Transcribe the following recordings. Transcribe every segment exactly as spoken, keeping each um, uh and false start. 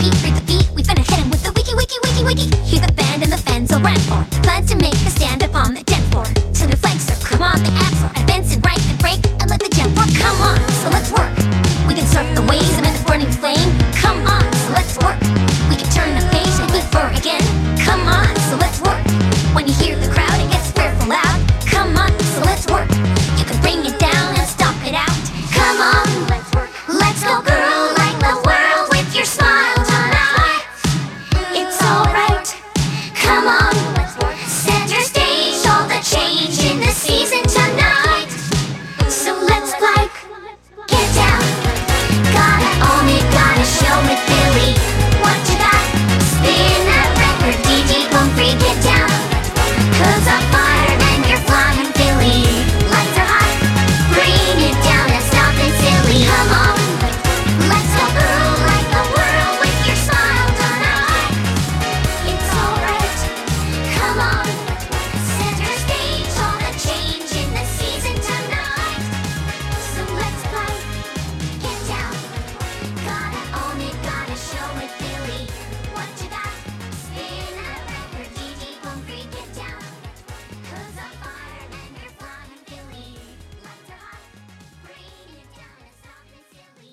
beat, breathe the beat. We finna hit him with the wiki, wiki, wiki, wiki. Hear the band and the fans will run for. Plans to make the stand up on the dance floor. To the flex or come on the apps or advance and right the break and let the jump work. Come on, so let's work. We can surf the waves amid the burning flame. Come on, so let's work. We can turn the page and live for again. Come on, so let's work. When you hear the crowd, it gets fearful loud. Come on, so let's work. You can bring it down and stomp it out. Come on, let's work. Let's go, girl, light the world with your smile tonight. It's alright. Come on, let's work. Center stage, all the change in the season tonight. So let's like get down. Gotta own it, gotta show it, Billy. What you got? Spin that record, D J Bone Free, get down. Cause I'm fired and you're flying, Billy. Lights are hot, bring it down and stop it, silly. Come on, let's go, girl, light the world with your smile tonight. It's alright, come on. Center stage, all the change in the season tonight. So let's play, get down. Gotta own it, gotta show it, Billy. What you got? Spin that record, D J Bone Free, get down. Cause I'm fired and you're flying, Billy. Lights are hot, bring it down and stop it, silly.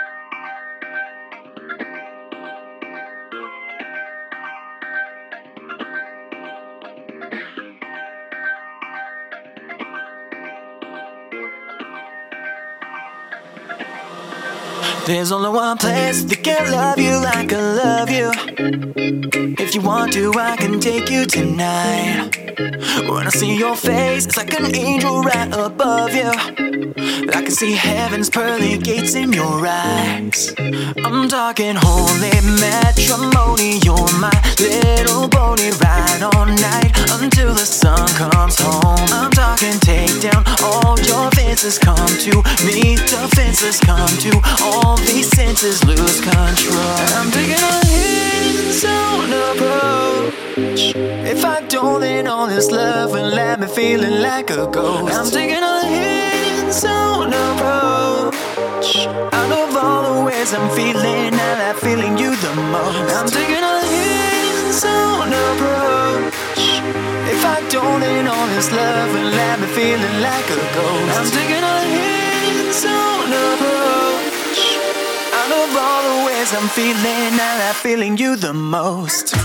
There's only one place that can love you like I love you. If you want to, I can take you tonight. When I see your face, it's like an angel right above you. I can see heaven's pearly gates in your eyes. I'm talking holy matrimony. You're my little pony, ride all night until the sun comes home. I'm talking take down all your fences, come to me, defenses come to all these senses, lose control. I'm taking a hands-on approach. If I don't, then all this love will let me feeling like a ghost. I'm taking a hands-on approach. Out of all the ways I'm feeling, I like feeling you the most. I'm taking a hands-on approach. If I don't, then all this love will let me feeling like a ghost. I'm taking a hands-on approach. Out of all the ways I'm feeling, I like feeling you the most.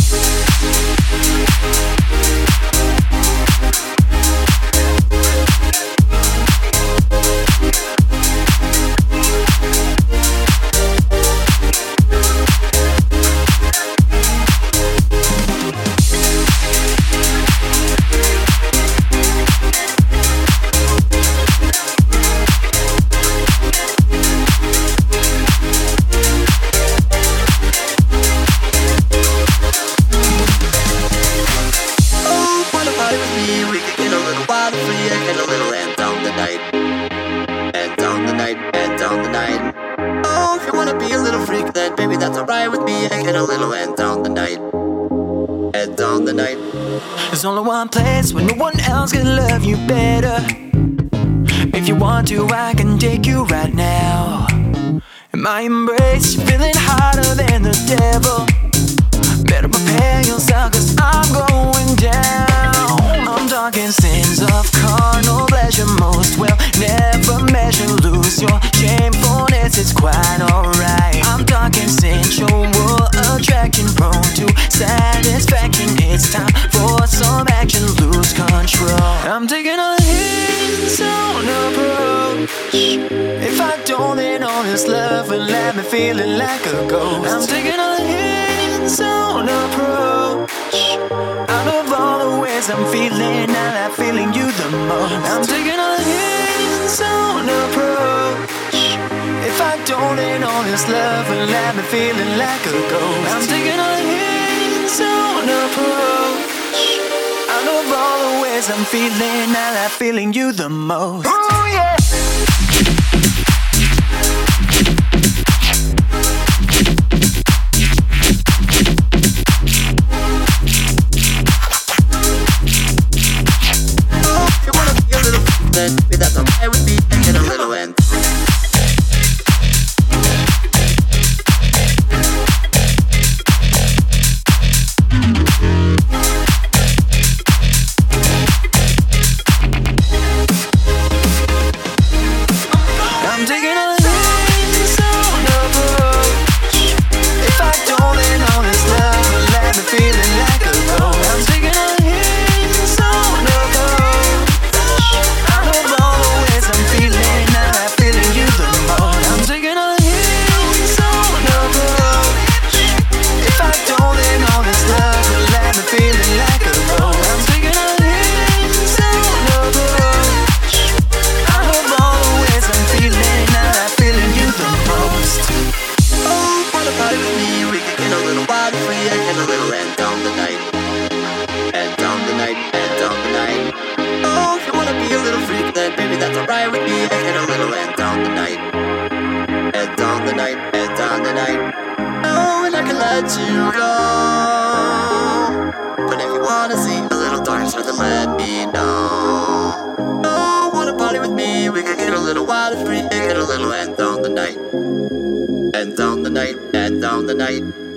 There's only one place where no one else can love you better. If you want to, I can take you right now. In my embrace, you're feeling hotter than the devil. Better prepare yourself, cause I'm going down. I'm talking sins of carnal pleasure, most will never measure. Lose your shamefulness, it's quite alright. I'm talking sensual attraction, prone to satisfaction. It's time for some action, lose control. I'm taking a hands-on approach. If I don't, then all this love will let me feeling like a ghost. I'm taking a hands-on approach. Out of all the ways I'm feeling, I like feeling you the most. I'm taking a hands-on approach. If I don't, then all this love will let me feeling like a ghost. I'm taking a hands-on approach. Out of all the ways I'm feeling, I like feeling you the most. Oh yeah. That's okay with me, get a little in. we can get a little wild and free and get a little end down the night. End down the night, end down the night. Oh, if you wanna be a little freak, then baby that's alright with me. And get a little end down the night. End down the night, end down the night. Oh, and I can let you go. But if you wanna see a little darker, then let me know. Oh, wanna party with me? We can get a little wild and free and get a little end down the night. End down the night, end down the night.